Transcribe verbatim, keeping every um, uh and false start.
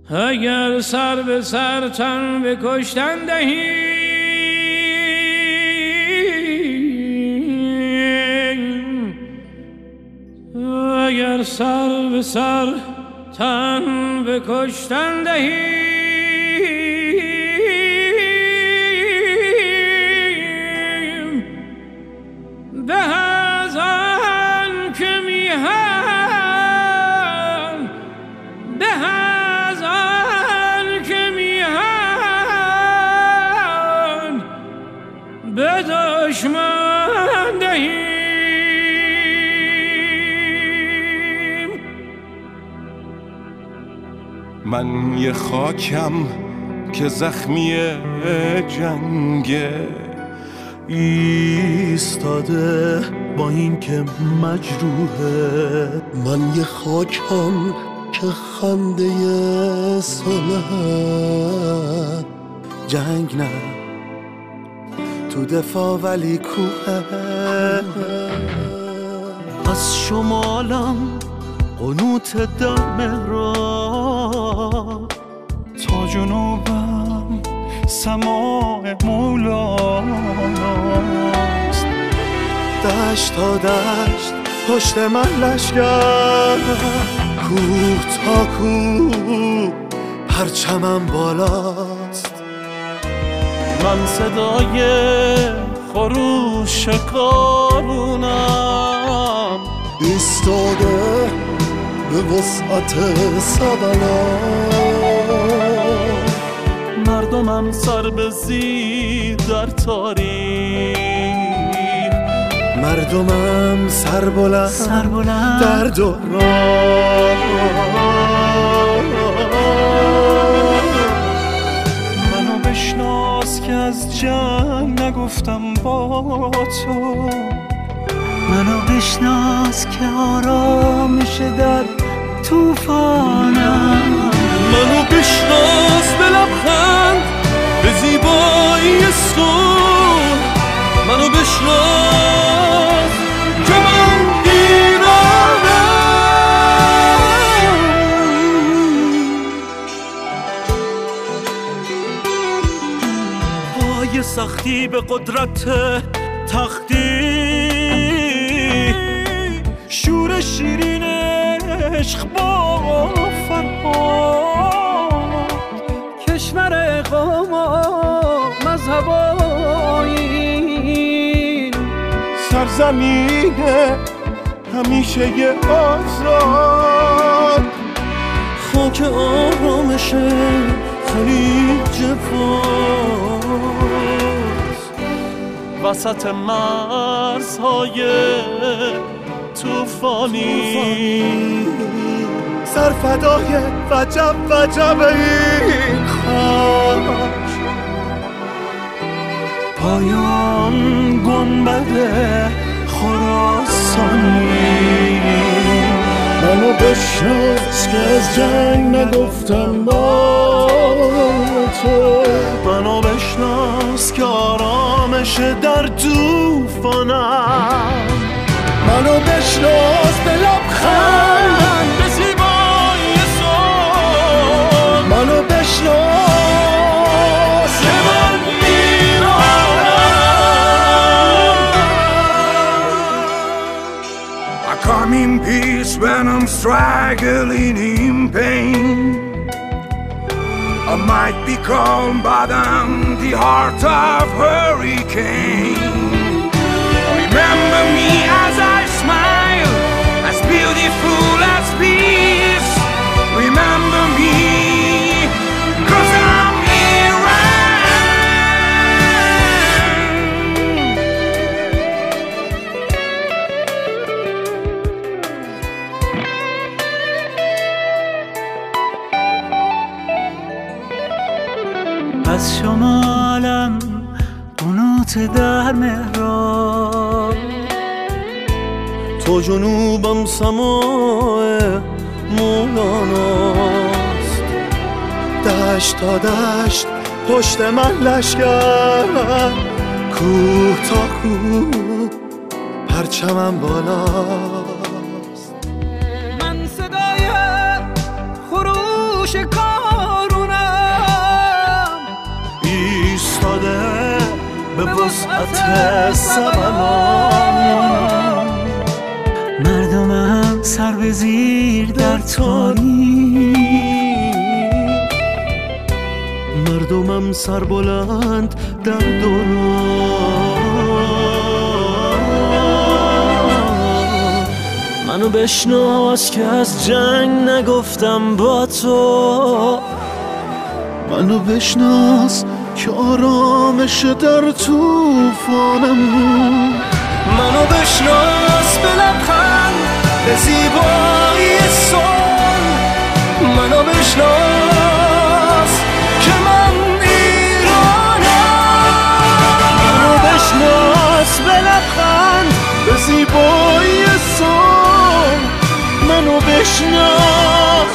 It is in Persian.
اگر سر به سر تن به کشتن دهیم، اگر سر به سر تن به کشتن دهیم، به از آن که میهن، به از آن که میهن به دشمن دهیم. من یه خاکم که زخمی جنگه، ایستاده با این که مجروحه. من یه خاکم که خنده صلح، جنگ نه تو دفاع ولی کوه. از شمالم قنوت در مهراب، تا جنوبم سماع مولاست. دشت تا دشت پشت من لشگر، کوه تا کوه پرچمم بالاست. من صدای خروش کارونم، ایستاده به وسعت سبلا. مردمم سر به زیر در تاریخ، مردمم سر بلند, سر بلند در دوران. منو بشناس که از جنگ نگفتم با تو، منو بشناس که آرامش در توفانم. منو بشناس به لبخند، به زیبایی صبح. منو بشناس که من ایرانم. پای سختی به قدرت تختی، شور شیرین عشق با فرهاد. کشور قوم و مذهب و آیین، سرزمین همیشه یه آزاد. خاک آرامش خلیج فارس، وسط مرزهای توفانی. سرفدای وجب وجب این خاک، پایان گنبد خراسانی. منو بشناس که از جنگ نگفتم با تو. منو بشناس که آرامش در توفانم. منو بشناس به لبخند، به زیبایی صبح. منو بشناس که من ایرانم. I come in peace when I'm struggling in pain. I might be calm, but I'm the heart of hurricane. Remember me as I smile, as beautiful as peace. Remember me, 'cause I'm از شمالم قنوت در مهراب، تو جنوبم سماع مولاناست. دشت تا دشت پشت من لشگر، کوه تا کوه پرچمم بالاست. من صدای خروش کار وسعت سمنان. مردمم سر به زیر در تاریک، مردمم سر بلند در دوران. منو بشناس که از جنگ نگفتم با تو، منو بشناس که آرامش در طوفانم. منو بشناس به لبخند، به زیبایی صلح. منو بشناس که من ایرانم. منو بشناس به لبخند، به زیبایی صلح. منو بشناس